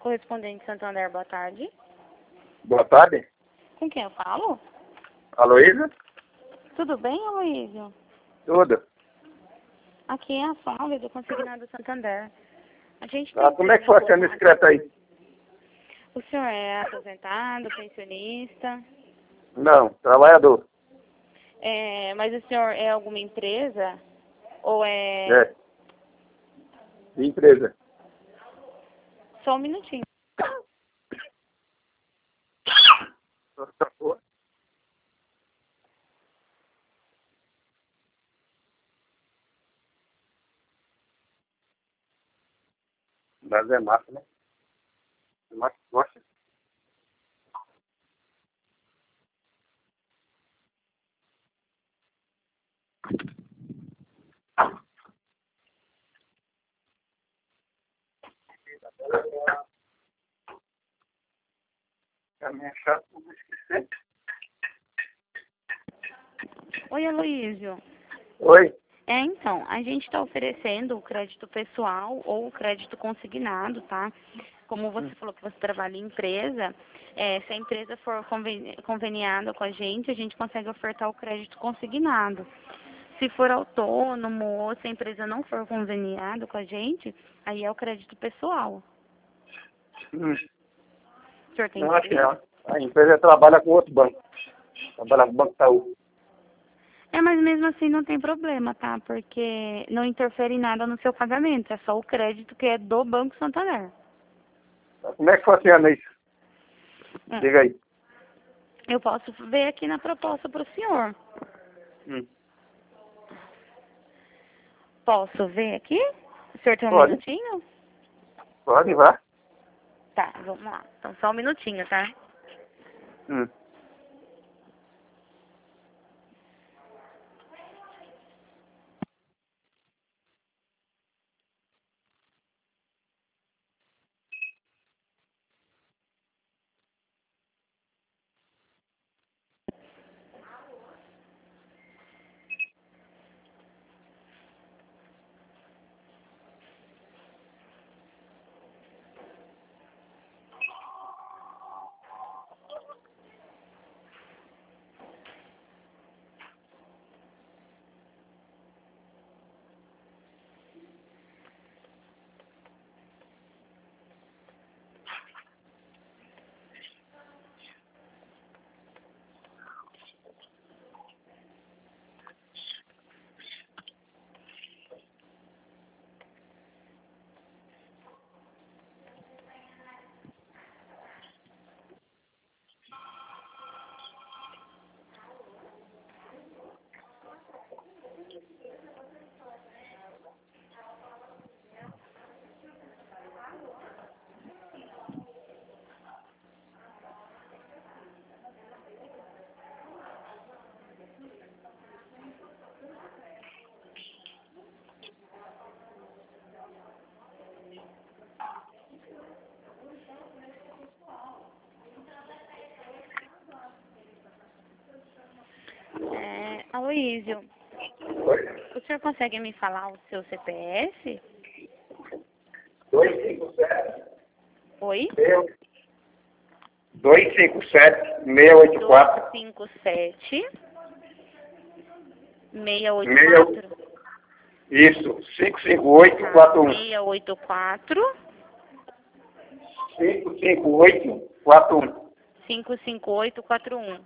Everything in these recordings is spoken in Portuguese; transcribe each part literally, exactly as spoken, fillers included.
Correspondente Santander, boa tarde. Boa tarde. Com quem eu falo? Aloísa? Tudo bem, Aloísio? Tudo. Aqui é a Flávia do Consignado Santander. A gente Ah, tem como é que foi sendo inscrito aí? O senhor é aposentado, pensionista? Não, trabalhador. É, mas o senhor é alguma empresa? Ou é... É. De empresa. Só um minutinho. Mas é massa, né? É massa, gosta? É minha chata, não vou esquecer. Oi, Aloísio. Oi. É, então, a gente está oferecendo o crédito pessoal ou o crédito consignado, tá? Como você falou que você trabalha em empresa, é, se a empresa for conveni conveniada com a gente, a gente consegue ofertar o crédito consignado. Se for autônomo ou se a empresa não for conveniada com a gente, aí é o crédito pessoal. Hum. O senhor tem Não, acho que interesse? não. A empresa trabalha com outro banco. Trabalha com o Banco Itaú. É, mas mesmo assim não tem problema, tá? Porque não interfere em nada no seu pagamento, é só o crédito que é do Banco Santander. Como é que funciona isso? Hum. Diga aí. Eu posso ver aqui na proposta para o senhor. Hum. Posso ver aqui? O senhor tem um Pode. minutinho? Pode, vá. Tá, vamos lá. Então só um minutinho, tá? Hum. É, Aloísio, Oi. o senhor consegue me falar o seu C P F? dois cinco sete. Oi? dois cinco sete, seis oito quatro. dois cinco sete, seis oito Meia- quatro. Isso. cinco cinco oito quatro um. seis oito quatro, cinco cinco oito quatro um. cinco cinco oito quatro um.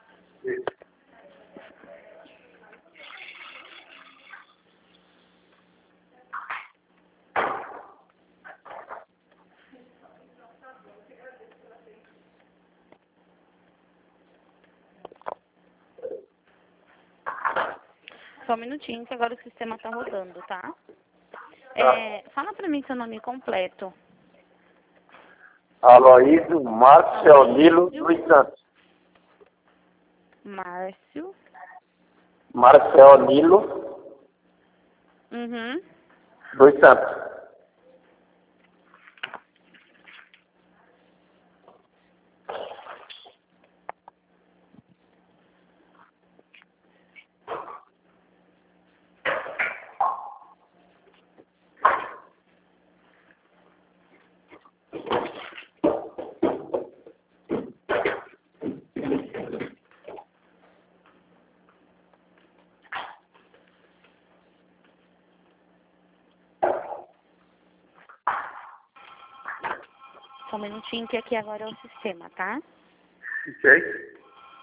Só um minutinho que agora o sistema tá rodando, tá? É, fala pra mim seu nome completo. Aloísio Marcelino Aloísio. dos Santos. Márcio. Marcelino Uhum. dos Santos. só um minutinho que aqui agora é o sistema, tá? Ok.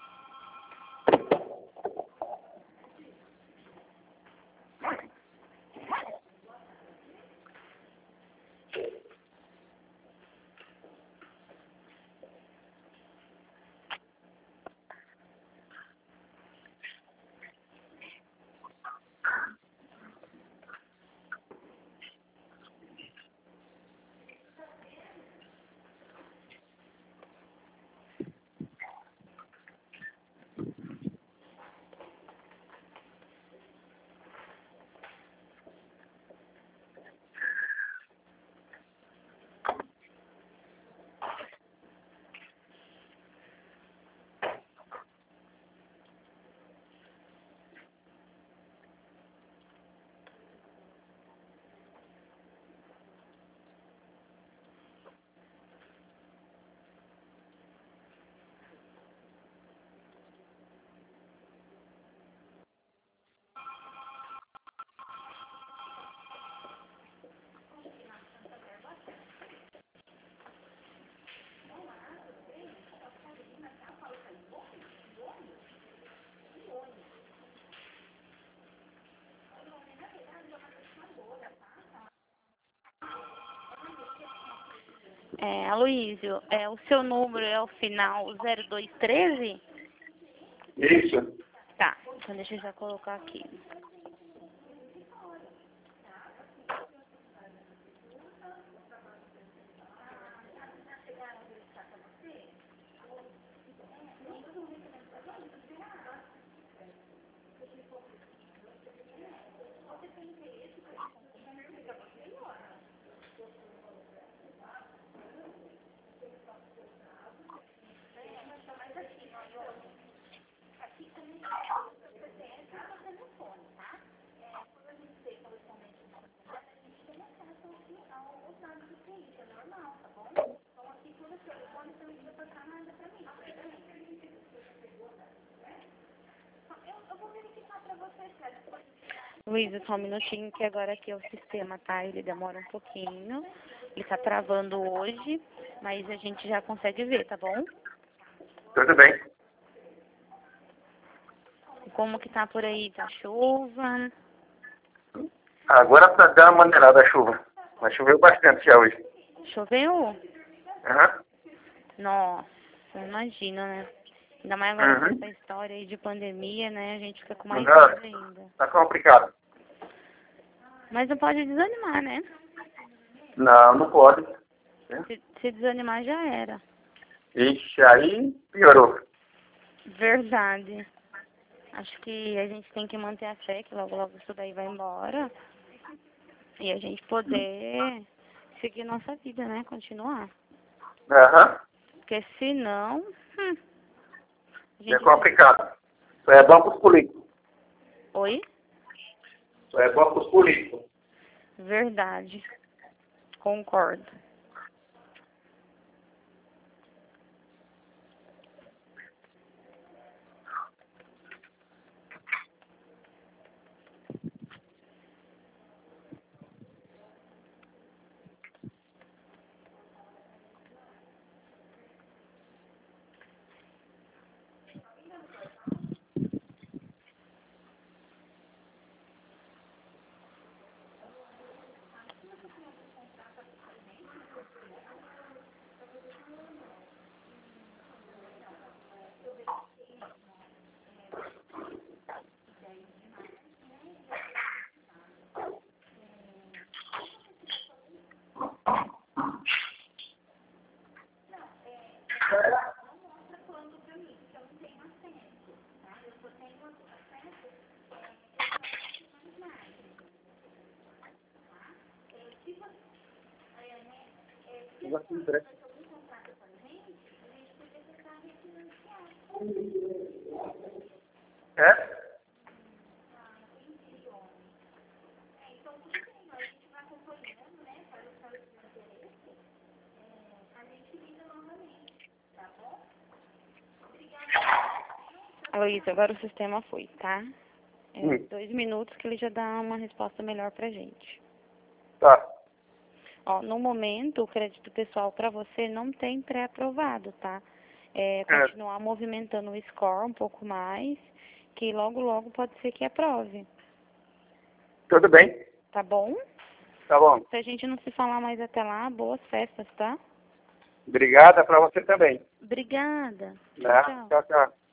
É, Aloysio, é, o seu número é o final zero dois treze? Isso. Tá, então deixa eu já colocar aqui. Luísa, só um minutinho que agora aqui é o sistema, tá? Ele demora um pouquinho. Ele tá travando hoje, mas a gente já consegue ver, tá bom? Tudo bem. Como que tá por aí? Tá chuva? Agora tá dando uma maneirada a chuva. Mas choveu bastante já hoje. Choveu? Aham. Nossa, imagina, né? Ainda mais agora com Uhum. essa história aí de pandemia, né? A gente fica com mais Não, medo ainda. tá complicado. Mas não pode desanimar, né? Não, não pode. Se, se desanimar já era. Ixi, aí piorou. Verdade. Acho que a gente tem que manter a fé que logo, logo isso daí vai embora. E a gente poder seguir nossa vida, né? Continuar. Aham. Porque senão, hum, a É gente... complicado. Só é bom pros políticos. Oi? Só é bom pros políticos. Verdade. Concordo. É? Luísa, agora o sistema foi, tá? É Hum. dois minutos que ele já dá uma resposta melhor pra gente. Tá. Ó, no momento, o crédito pessoal para você não tem pré-aprovado, tá? É, continuar movimentando o score um pouco mais, que logo, logo pode ser que aprove. Tudo bem. Tá bom? Tá bom. Se a gente não se falar mais até lá, boas festas, tá? Obrigada para você também. Obrigada. Né? Tchau. Tchau, tchau.